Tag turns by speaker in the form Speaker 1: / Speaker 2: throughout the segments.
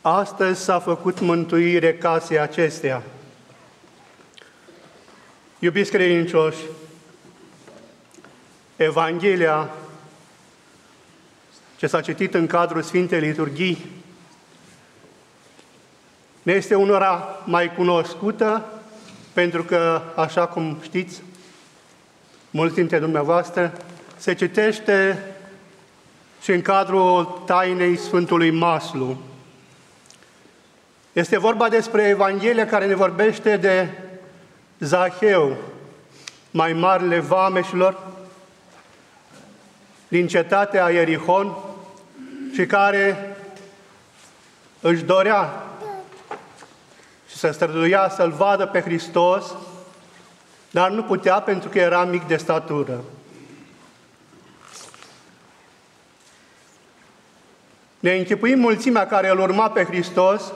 Speaker 1: Astăzi s-a făcut mântuire casei acesteia. Iubiți credincioși, Evanghelia ce s-a citit în cadrul Sfintei Liturghii ne este unora mai cunoscută, pentru că, așa cum știți, mulți dintre dumneavoastră, se citește și în cadrul tainei Sfântului Maslu. Este vorba despre Evanghelia care ne vorbește de Zaheu, mai marele vameșilor, din cetatea Ierihon, și care își dorea și se străduia să-L vadă pe Hristos, dar nu putea pentru că era mic de statură. Ne închipuim mulțimea care îl urma pe Hristos,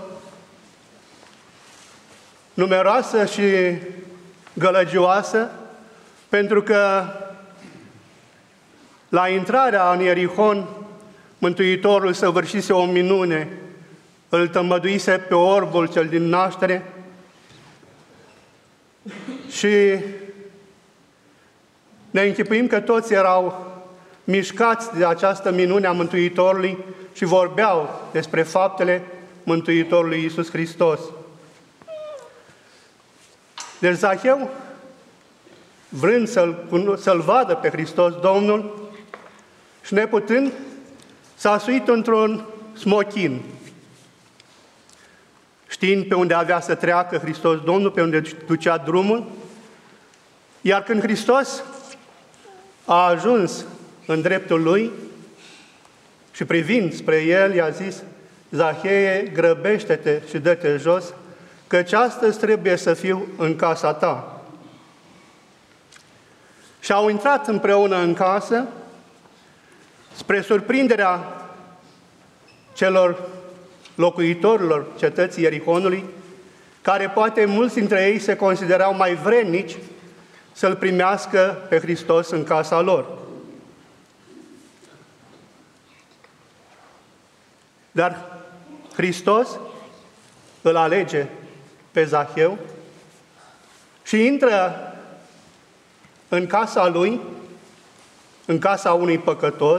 Speaker 1: numeroasă și gălăgioasă, pentru că la intrarea în Ierihon, Mântuitorul săvârșise o minune, îl tămăduise pe orbul cel din naștere și ne închipuim că toți erau mișcați de această minune a Mântuitorului și vorbeau despre faptele Mântuitorului Iisus Hristos. Deci Zaheu, vrând să-L vadă pe Hristos Domnul și neputând, s-a suit într-un smochin, știind pe unde avea să treacă Hristos Domnul, pe unde ducea drumul, iar când Hristos a ajuns în dreptul lui și privind spre el, i-a zis: Zaheie, grăbește-te și dă-te jos, căci astăzi trebuie să fiu în casa ta. Și au intrat împreună în casă, spre surprinderea celor locuitorilor cetății Ierihonului, care poate mulți dintre ei se considerau mai vrednici să-L primească pe Hristos în casa lor. Dar Hristos îl alege pe Zaheu și intră în casa lui, în casa unui păcătos,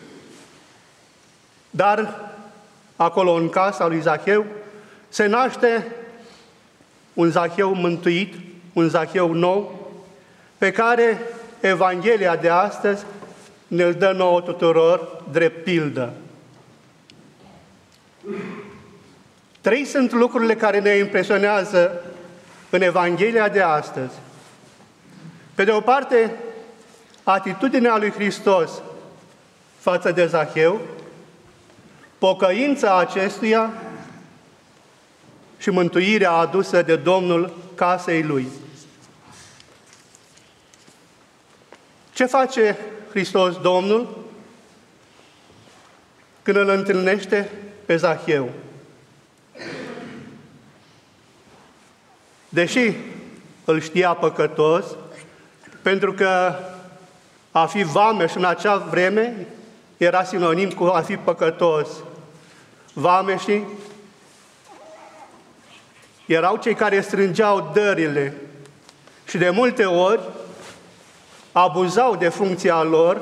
Speaker 1: dar acolo, în casa lui Zaheu, se naște un Zaheu mântuit, un Zaheu nou, pe care Evanghelia de astăzi ne-l dă nouă tuturor drept pildă. 3 sunt lucrurile care ne impresionează în Evanghelia de astăzi. Pe de o parte, atitudinea lui Hristos față de Zaheu, pocăința acestuia și mântuirea adusă de Domnul casei lui. Ce face Hristos Domnul când îl întâlnește pe Zaheu? Deși îl știa păcătos, pentru că a fi vameș în acea vreme era sinonim cu a fi păcătos. Vameșii erau cei care strângeau dările și de multe ori abuzau de funcția lor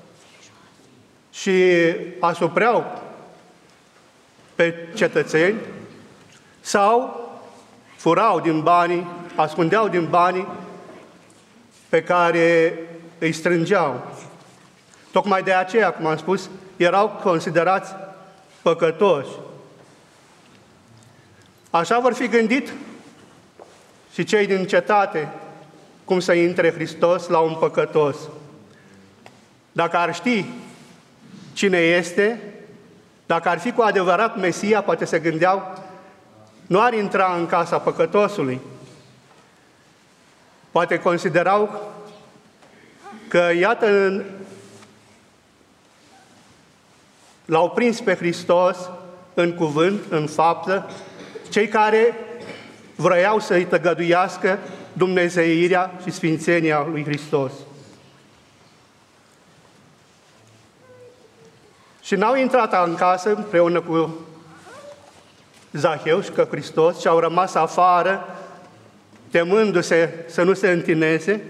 Speaker 1: și asupreau pe cetățeni sau furau din banii, ascundeau din banii pe care îi strângeau. Tocmai de aceea, cum am spus, erau considerați păcătoși. Așa vor fi gândit și cei din cetate cum să intre Hristos la un păcătos. Dacă ar ști cine este, dacă ar fi cu adevărat Mesia, poate se gândeau, nu ar intra în casa păcătosului. Poate considerau că, iată, l-au prins pe Hristos în cuvânt, în faptă, cei care vroiau să-i tăgăduiască dumnezeirea și sfințenia lui Hristos. Și n-au intrat în casă împreună cu Zaheu și că Hristos și au rămas afară, temându-se să nu se întineze.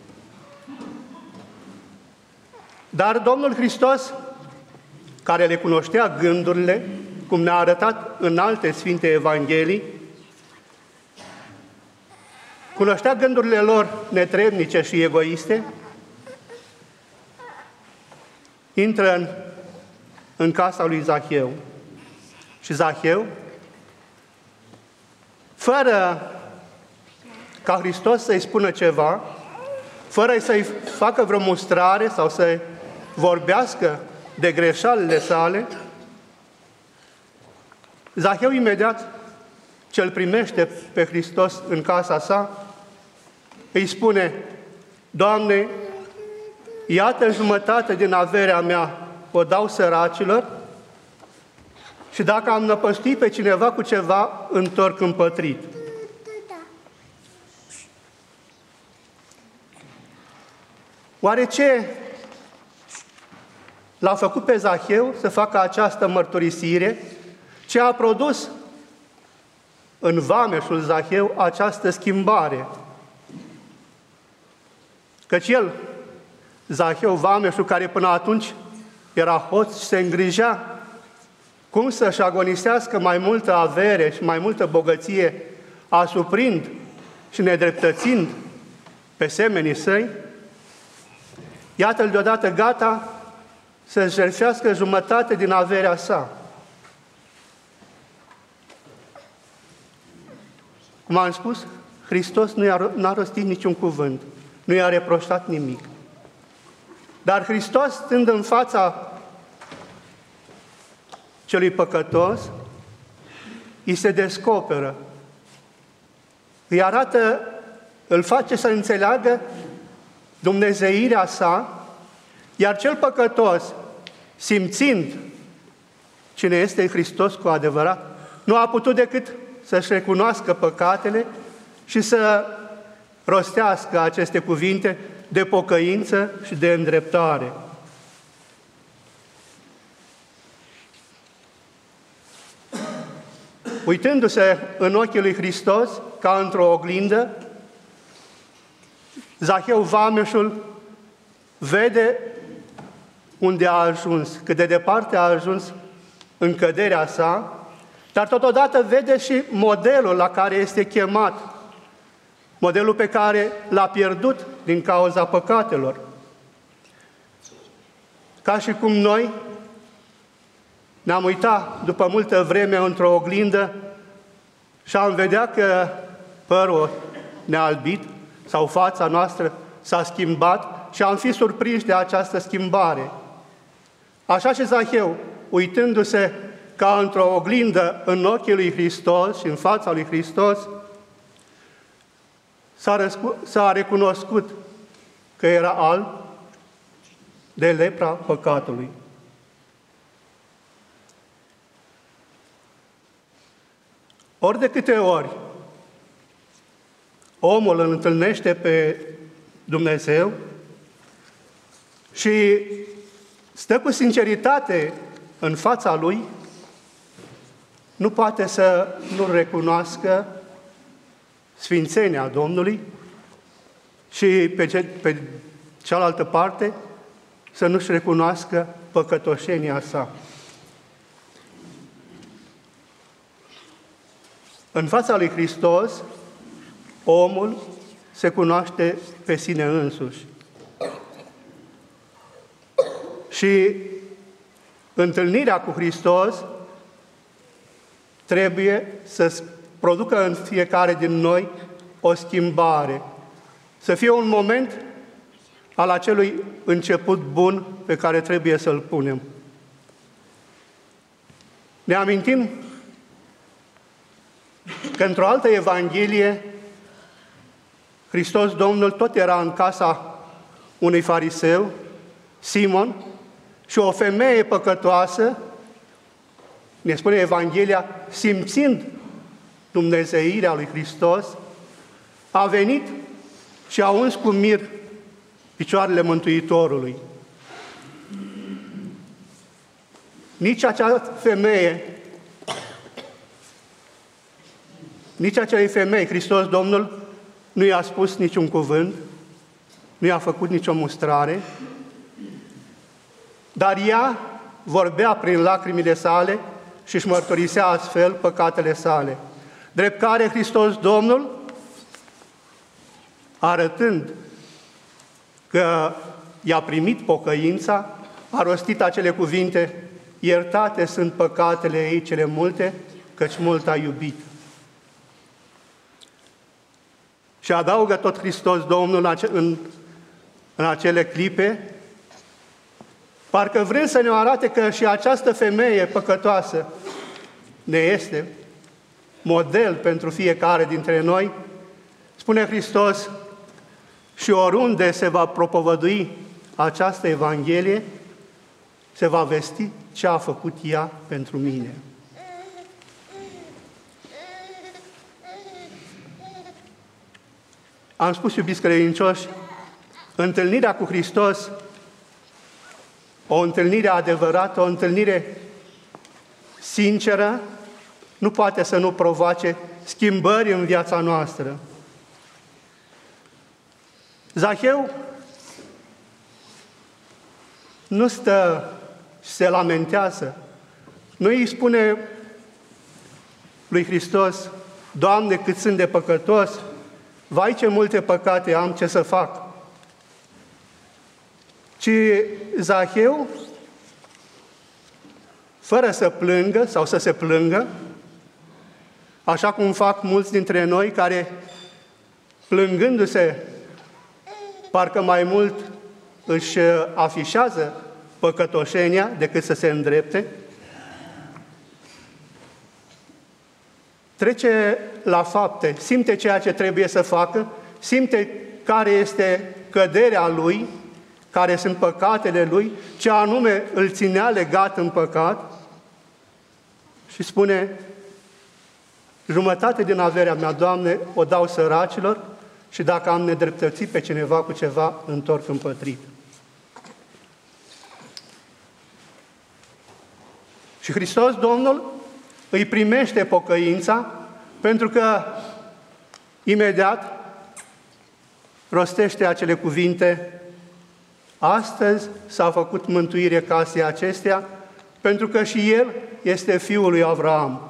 Speaker 1: Dar Domnul Hristos, care le cunoștea gândurile, cum ne-a arătat în alte Sfinte Evanghelii, cunoștea gândurile lor netrebnice și egoiste, intră în casa lui Zaheu. Și Zaheu, fără ca Hristos să-i spună ceva, fără să-i facă vreo mustrare sau să vorbească de greșalile sale, Zaheu imediat ce îl primește pe Hristos în casa sa, îi spune: Doamne, iată jumătate din averea mea o dau săracilor și dacă am năpăstuit pe cineva cu ceva, întorc împătrit. Oare ce l-a făcut pe Zaheu să facă această mărturisire? Ce a produs în vameșul Zaheu această schimbare? Căci el, Zaheu, vameșul, care până atunci era hoț și se îngrijea cum să-și agonisească mai multă avere și mai multă bogăție, asuprind și nedreptățind pe semenii săi, iată-l deodată gata să-și jertfească jumătate din averea sa. Cum am spus, Hristos n-a rostit niciun cuvânt, nu i-a reproșat nimic. Dar Hristos, stând în fața celui păcătos, îi se descoperă, îi arată, îl face să înțeleagă dumnezeirea sa, iar cel păcătos, simțind cine este Hristos cu adevărat, nu a putut decât să-și recunoască păcatele și să rostească aceste cuvinte de pocăință și de îndreptare. Uitându-se în ochii lui Hristos, ca într-o oglindă, Zaheu, vameșul, vede unde a ajuns, cât de departe a ajuns în căderea sa, dar totodată vede și modelul la care este chemat, modelul pe care l-a pierdut din cauza păcatelor. Ca și cum noi ne-am uitat după multă vreme într-o oglindă și am vedea că părul ne-a albit sau fața noastră s-a schimbat și am fi surprinși de această schimbare. Așa și Zaheu, uitându-se ca într-o oglindă în ochii lui Hristos și în fața lui Hristos, s-a recunoscut că era alb de lepra păcatului. Ori de câte ori omul îl întâlnește pe Dumnezeu și stă cu sinceritate în fața Lui, nu poate să nu recunoască sfințenia Domnului și pe cealaltă parte să nu-și recunoască păcătoșenia sa. În fața lui Hristos, omul se cunoaște pe sine însuși. Și întâlnirea cu Hristos trebuie să producă în fiecare din noi o schimbare, să fie un moment al acelui început bun pe care trebuie să-l punem. Ne amintim că într-o altă Evanghelie, Hristos Domnul tot era în casa unui fariseu, Simon, și o femeie păcătoasă, ne spune Evanghelia, simțind dumnezeirea lui Hristos, a venit și a uns cu mir picioarele Mântuitorului. Nici acea femeie nici acelei femei, Hristos Domnul nu i-a spus niciun cuvânt, nu i-a făcut nicio mustrare, dar ea vorbea prin lacrimile sale și își mărturisea astfel păcatele sale. Drept care Hristos Domnul, arătând că i-a primit pocăința, a rostit acele cuvinte: iertate sunt păcatele ei cele multe, căci mult a iubit. Și adaugă tot Hristos Domnul în acele clipe, parcă vrând să ne arate că și această femeie păcătoasă ne este model pentru fiecare dintre noi, spune Hristos: și oriunde se va propovădui această Evanghelie, se va vesti ce a făcut ea pentru mine. Am spus, iubiți credincioși, întâlnirea cu Hristos, o întâlnire adevărată, o întâlnire sinceră, nu poate să nu provoace schimbări în viața noastră. Zaheu nu stă și se lamentează, nu îi spune lui Hristos: Doamne, cât sunt de păcătos, vai ce multe păcate am, ce să fac? Ci Zaheu, fără să plângă sau să se plângă, așa cum fac mulți dintre noi care, plângându-se, parcă mai mult își afișează păcătoșenia decât să se îndrepte, trece la fapte, simte ceea ce trebuie să facă, simte care este căderea lui, care sunt păcatele lui, ce anume îl ținea legat în păcat, și spune: jumătate din averea mea, Doamne, o dau săracilor, și dacă am nedreptățit pe cineva cu ceva, întorc împătrit. Și Hristos Domnul îi primește pocăința, pentru că imediat rostește acele cuvinte: astăzi s-a făcut mântuire casei acesteia, pentru că și el este fiul lui Avraam.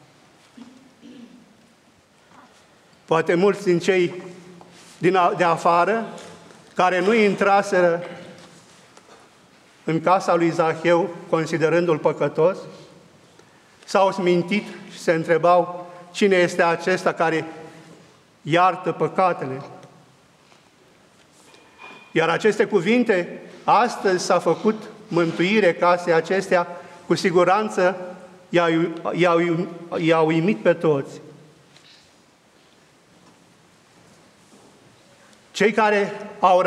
Speaker 1: Poate mulți din cei de afară, care nu intraseră în casa lui Zaheu, considerându-l păcătos, s-au smintit și se întrebau: cine este acesta care iartă păcatele? Iar aceste cuvinte: astăzi s-a făcut mântuire casei acestea, cu siguranță i-au uimit pe toți. Cei care au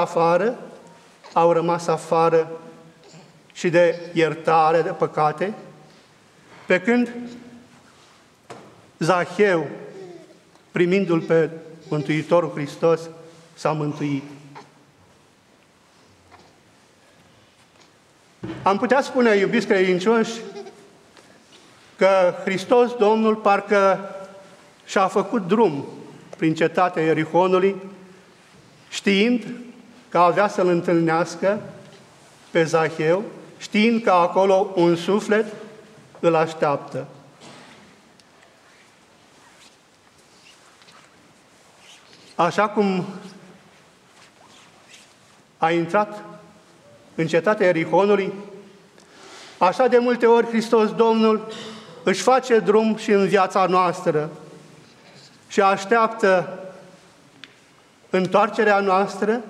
Speaker 1: rămas afară și de iertare de păcate, pe când Zaheu, primindu-l pe Mântuitorul Hristos, s-a mântuit. Am putea spune, iubiți credincioși, că Hristos Domnul parcă și-a făcut drum prin cetatea Ierihonului, știind că avea să-l întâlnească pe Zaheu, știind că acolo un suflet îl așteaptă. Așa cum a intrat în cetatea Ierihonului, așa de multe ori Hristos Domnul își face drum și în viața noastră și așteaptă întoarcerea noastră,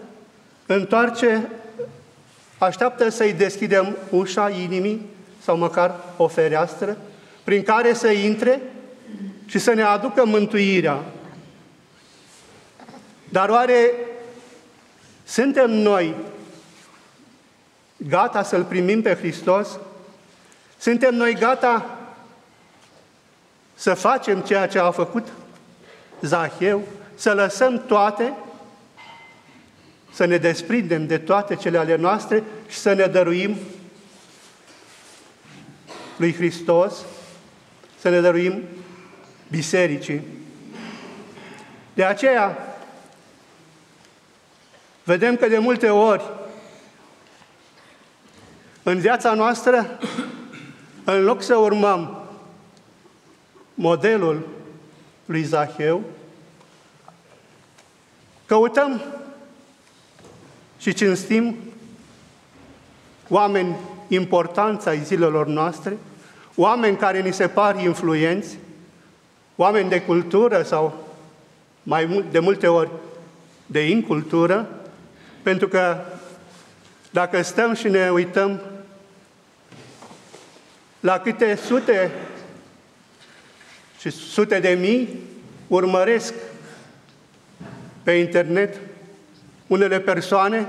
Speaker 1: așteaptă să-i deschidem ușa inimii sau măcar o fereastră prin care să intre și să ne aducă mântuirea. Dar oare suntem noi gata să-L primim pe Hristos? Suntem noi gata să facem ceea ce a făcut Zaheu, să lăsăm toate, să ne desprindem de toate cele ale noastre și să ne dăruim lui Hristos, să ne dăruim bisericii? De aceea, vedem că de multe ori, în viața noastră, în loc să urmăm modelul lui Zaheu, căutăm și cinstim oameni importanți ai zilelor noastre, oameni care ni se par influenți, oameni de cultură sau de multe ori de incultură, pentru că dacă stăm și ne uităm la câte sute și sute de mii urmăresc pe internet unele persoane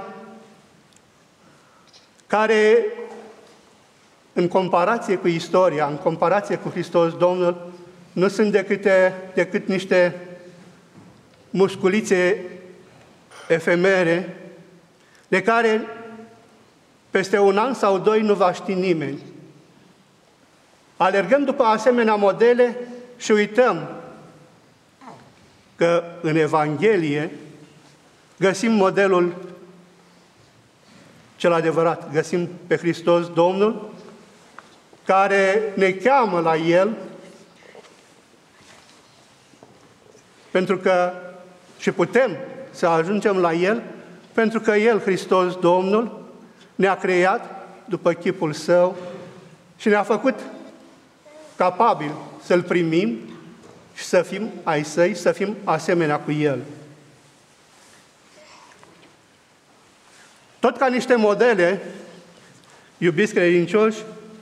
Speaker 1: care, în comparație cu istoria, în comparație cu Hristos Domnul, nu sunt decât niște musculițe efemere, de care peste un an sau doi nu va ști nimeni. Alergăm după asemenea modele și uităm că în Evanghelie găsim modelul cel adevărat, găsim pe Hristos Domnul, care ne cheamă la El, pentru că și putem să ajungem la El, pentru că El, Hristos Domnul, ne-a creat după chipul Său și ne-a făcut capabili să-L primim și să fim ai Săi, să fim asemenea cu El. Tot ca niște modele, iubiți credincioși,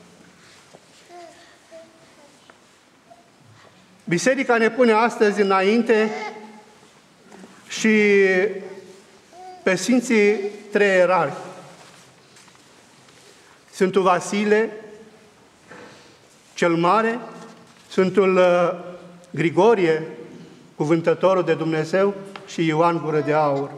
Speaker 1: Biserica ne pune astăzi înainte și pe Sfinții trei ierarhi, Sfântul Vasile cel Mare, Sfântul Grigorie, cuvântătorul de Dumnezeu, și Ioan Gură de Aur.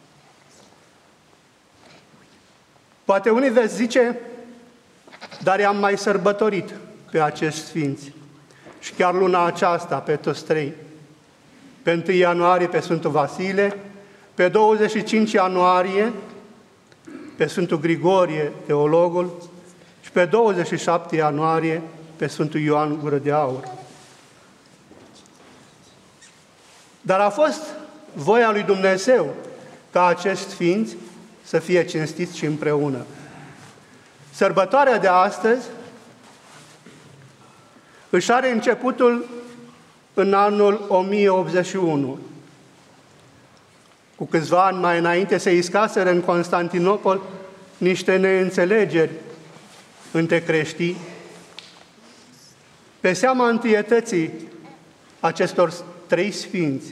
Speaker 1: Poate unii veți zice, dar i-am mai sărbătorit pe acești sfinți. Și chiar luna aceasta, pe toți trei. Pe 1 ianuarie pe Sfântul Vasile, pe 25 ianuarie pe Sfântul Grigorie, teologul, și pe 27 ianuarie pe Sfântul Ioan Gură de Aur. Dar a fost voia lui Dumnezeu ca acești sfinți să fie cinstiți și împreună. Sărbătoarea de astăzi își are începutul în anul 1081. Cu câțiva ani mai înainte se iscaseră în Constantinopol niște neînțelegeri între creștini pe seama întâietății acestor trei sfinți.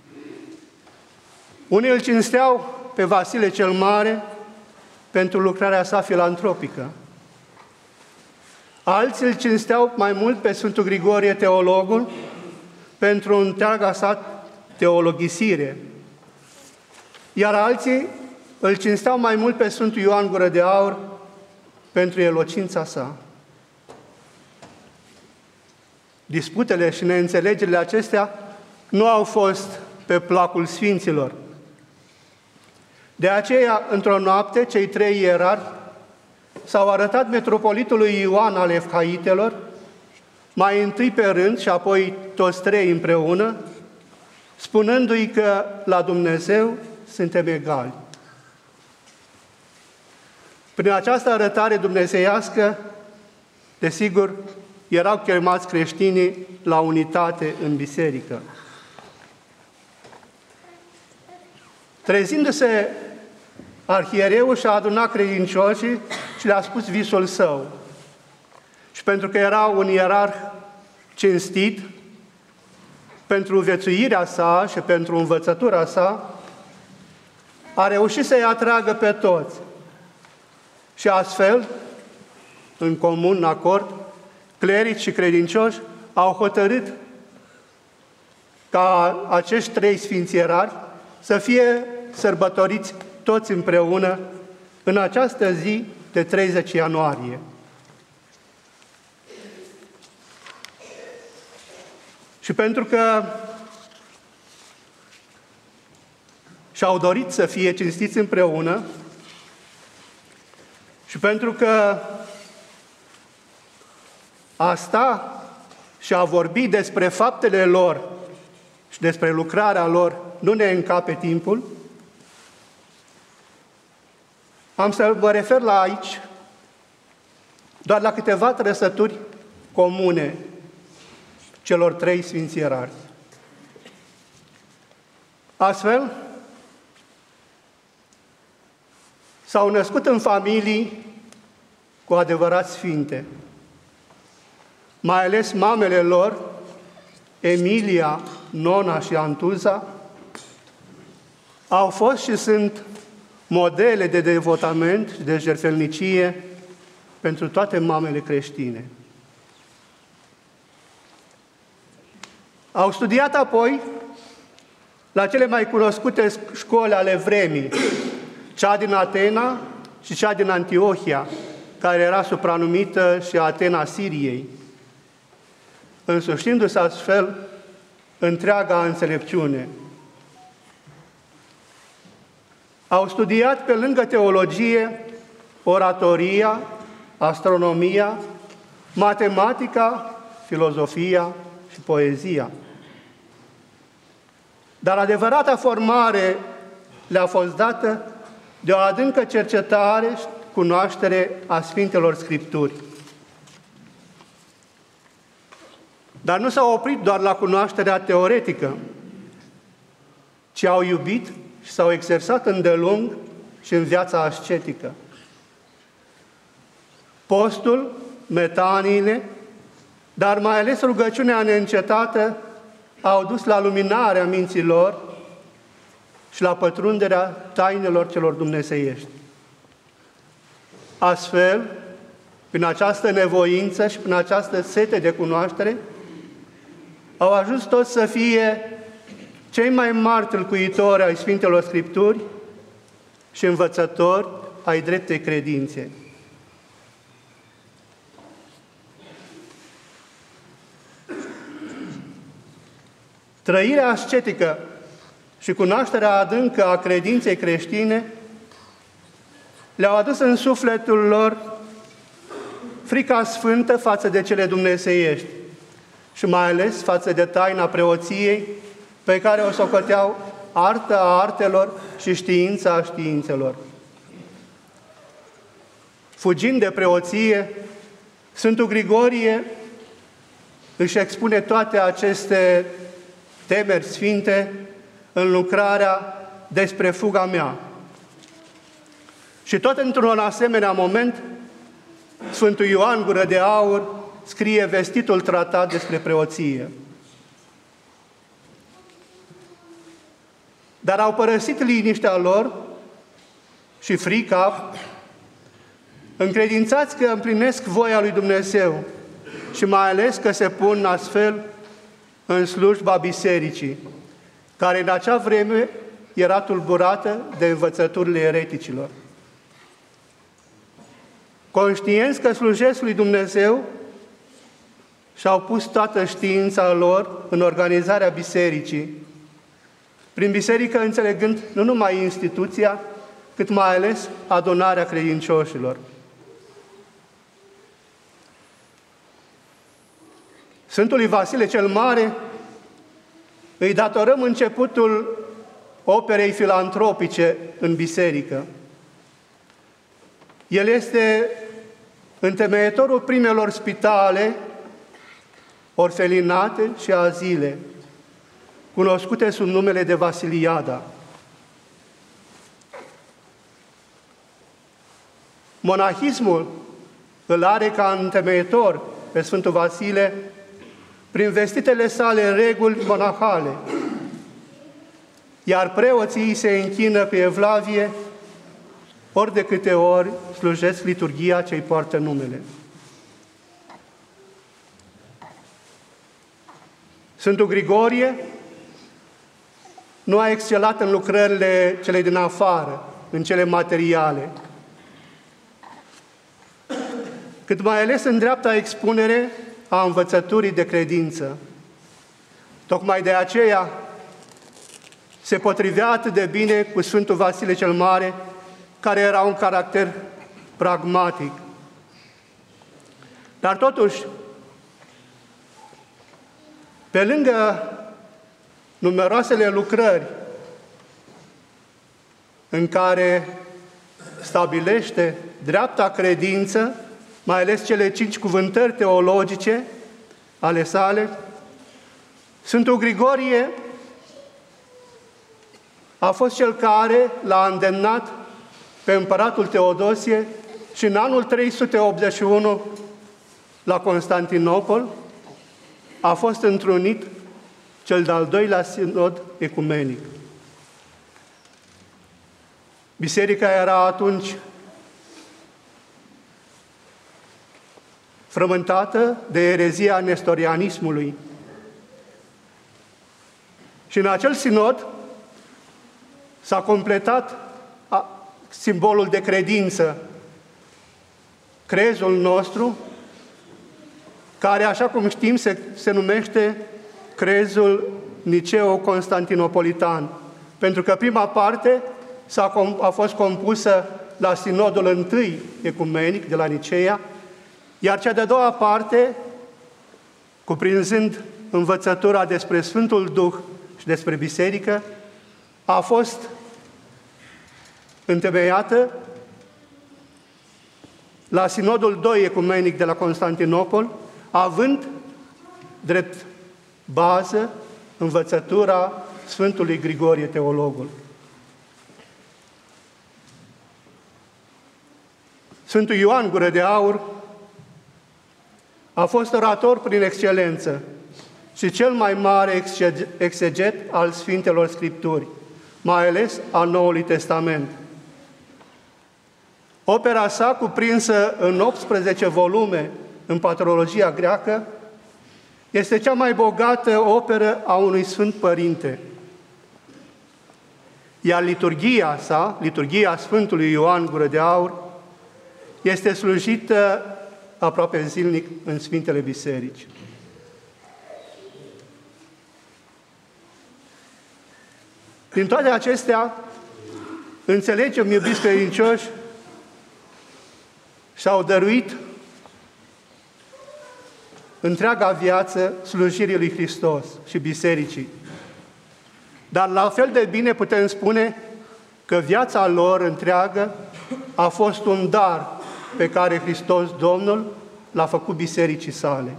Speaker 1: Unii îl cinsteau pe Vasile cel Mare pentru lucrarea sa filantropică. Alții îl cinsteau mai mult pe Sfântul Grigorie, teologul, pentru întreaga sa teologisire. Iar alții îl cinsteau mai mult pe Sfântul Ioan Gură de Aur pentru elocința sa. Disputele și neînțelegerile acestea nu au fost pe placul sfinților. De aceea, într-o noapte, cei trei ierarhi s-au arătat metropolitului Ioan al Efhaitelor, mai întâi pe rând și apoi toți trei împreună, spunându-i că la Dumnezeu suntem egali. Prin această arătare dumnezeiască, desigur, erau chemați creștinii la unitate în biserică. Trezindu-se, arhiereul și-a adunat credincioșii și le-a spus visul său. Și pentru că era un ierarh cinstit, pentru viețuirea sa și pentru învățătura sa, a reușit să-i atragă pe toți. Și astfel, în comun acord, clerici și credincioși au hotărât ca acești trei sfinți ierarhi să fie sărbătoriți toți împreună în această zi de 30 ianuarie. Și pentru că și au dorit să fie cinstiți împreună și pentru că asta și a vorbi despre faptele lor și despre lucrarea lor nu ne încape timpul, am să mă refer la aici doar la câteva trăsături comune celor trei sfinți ierarhi. Astfel, s-au născut în familii cu adevărat sfinte, mai ales mamele lor, Emilia, Nona și Antuza, au fost și sunt modele de devotament și de jertfelnicie pentru toate mamele creștine. Au studiat apoi la cele mai cunoscute școli ale vremii, cea din Atena și cea din Antiohia, care era supranumită și Atena Siriei, însușindu-se astfel întreaga înțelepciune. Au studiat pe lângă teologie, oratoria, astronomia, matematica, filozofia și poezia. Dar adevărata formare le-a fost dată de o adâncă cercetare și cunoaștere a Sfintelor Scripturi. Dar nu s-au oprit doar la cunoașterea teoretică, ci au iubit și s-au exersat îndelung și în viața ascetică. Postul, metaniile, dar mai ales rugăciunea neîncetată au dus la luminarea minților și la pătrunderea tainelor celor dumnezeiești. Astfel, prin această nevoință și prin această sete de cunoaștere, au ajuns toți să fie cei mai mari tâlcuitori ai Sfintelor Scripturi și învățători ai dreptei credințe. Trăirea ascetică și cunoașterea adâncă a credinței creștine le-au adus în sufletul lor frica sfântă față de cele dumnezeiești și mai ales față de taina preoției, pe care o socoteau artă a artelor și știința a științelor. Fugind de preoție, Sfântul Grigorie își expune toate aceste temeri sfinte în lucrarea Despre fuga mea. Și tot într-un asemenea moment, Sfântul Ioan Gură de Aur scrie vestitul tratat despre preoție. Dar au părăsit liniștea lor și frica, încredințați că împlinesc voia lui Dumnezeu și mai ales că se pun astfel în slujba bisericii, care în acea vreme era tulburată de învățăturile ereticilor. Conștienți că slujesc lui Dumnezeu, și-au pus toată știința lor în organizarea bisericii, prin biserică înțelegând nu numai instituția, cât mai ales adunarea credincioșilor. Sfântului Vasile cel Mare îi datorăm începutul operei filantropice în biserică. El este întemeietorul primelor spitale, orfelinate și azile, cunoscute sub numele de Vasiliada. Monahismul îl are ca întemeitor pe Sfântul Vasile prin vestitele sale reguli monahale, iar preoții îi se închină pe evlavie ori de câte ori slujesc liturghia ce îi poartă numele. Sfântul Grigorie nu a excelat în lucrările cele din afară, în cele materiale, cât mai ales în dreapta expunere a învățăturii de credință. Tocmai de aceea se potrivea atât de bine cu Sfântul Vasile cel Mare, care era un caracter pragmatic. Dar totuși, pe lângă numeroasele lucrări în care stabilește dreapta credință, mai ales cele 5 cuvântări teologice ale sale, Sfântul Grigorie a fost cel care l-a îndemnat pe împăratul Teodosie și în anul 381 la Constantinopol a fost întrunit cel de-al doilea sinod ecumenic. Biserica era atunci frământată de erezia nestorianismului. Și în acel sinod s-a completat simbolul de credință, crezul nostru, care, așa cum știm, se numește crezul niceo-constantinopolitan, pentru că prima parte a fost compusă la sinodul I ecumenic de la Niceea, iar cea de-a doua parte, cuprinzând învățătura despre Sfântul Duh și despre Biserică, a fost întemeiată la sinodul II ecumenic de la Constantinopol, având drept bază învățătura Sfântului Grigorie Teologul. Sfântul Ioan Gură de Aur a fost orator prin excelență și cel mai mare exeget al Sfintelor Scripturi, mai ales al Noului Testament. Opera sa, cuprinsă în 18 volume în patrologia greacă, este cea mai bogată operă a unui Sfânt Părinte. Iar liturghia sa, liturghia Sfântului Ioan Gură de Aur, este slujită aproape zilnic în Sfintele Biserici. Din toate acestea, înțelegem, iubiți credincioși, și-au dăruit întreaga viață slujirii lui Hristos și Bisericii. Dar la fel de bine putem spune că viața lor întreagă a fost un dar pe care Hristos Domnul l-a făcut Bisericii sale.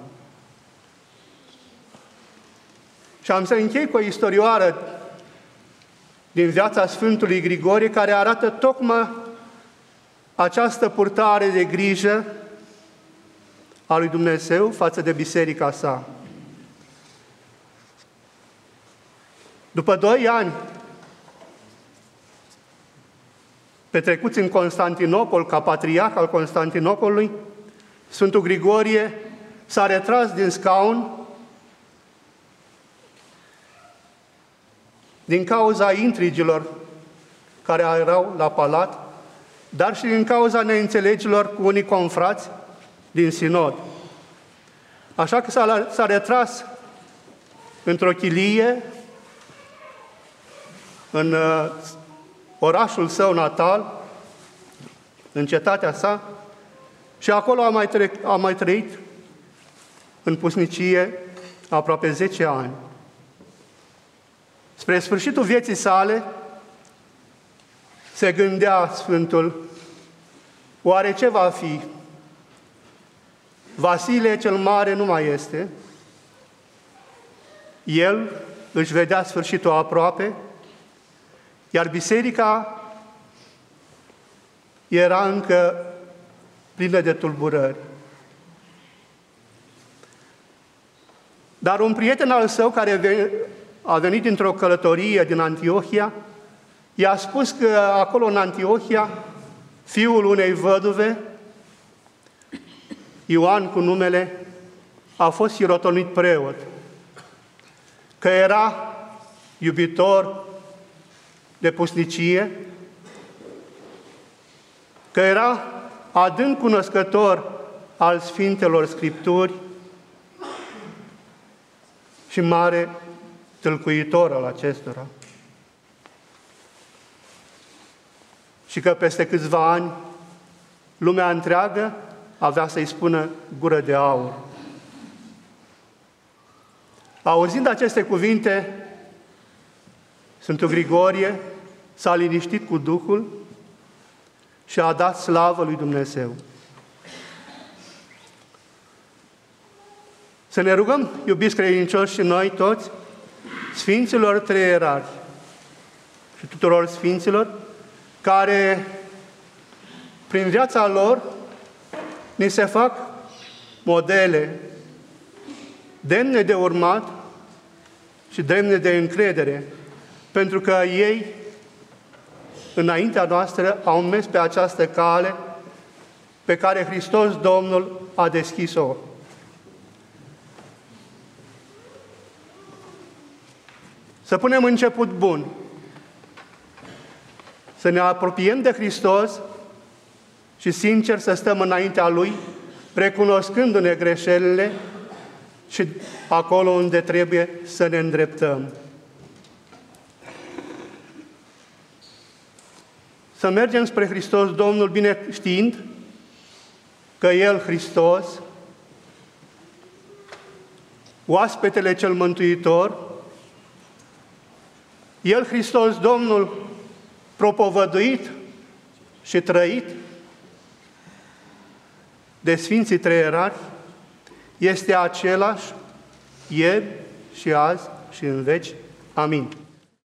Speaker 1: Și am să închei cu o istorioară din viața Sfântului Grigorie, care arată tocmai această purtare de grijă a lui Dumnezeu față de biserica sa. După 2 ani petrecuți în Constantinopol, ca patriarh al Constantinopolului, Sfântul Grigorie s-a retras din scaun din cauza intrigilor care erau la palat, dar și din cauza neînțelegilor cu unii confrați din sinod. Așa că s-a retras într-o chilie în orașul său natal, în cetatea sa, și acolo a mai trăit în pusnicie aproape 10 ani. Spre sfârșitul vieții sale, se gândea Sfântul, oare ce va fi? Vasile cel Mare nu mai este, el își vedea sfârșitul aproape, iar biserica era încă plină de tulburări. Dar un prieten al său care a venit dintr-o călătorie din Antiohia, i-a spus că acolo în Antiohia, fiul unei văduve, Ioan cu numele, a fost sirotonit preot, că era iubitor de pusnicie, că era adânc cunoscător al Sfintelor Scripturi și mare tâlcuitor al acestora. și că peste câțiva ani lumea întreagă avea să-i spună gură de aur. Auzind aceste cuvinte, Sfântul Grigorie s-a liniștit cu Duhul și a dat slavă lui Dumnezeu. Să ne rugăm, iubiți credincioși, și noi toți, Sfinților Trei Ierarhi și tuturor Sfinților, care prin viața lor ni se fac modele demne de urmat și demne de încredere, pentru că ei, înaintea noastră, au mers pe această cale pe care Hristos Domnul a deschis-o. Să punem început bun, să ne apropiem de Hristos și sincer să stăm înaintea Lui, recunoscându-ne greșelile și acolo unde trebuie să ne îndreptăm. Să mergem spre Hristos Domnul bine știind că El, Hristos, oaspetele cel mântuitor, El, Hristos Domnul, propovăduit și trăit de Sfinții Trei Ierarhi, este același ieri și azi și în veci. Amin.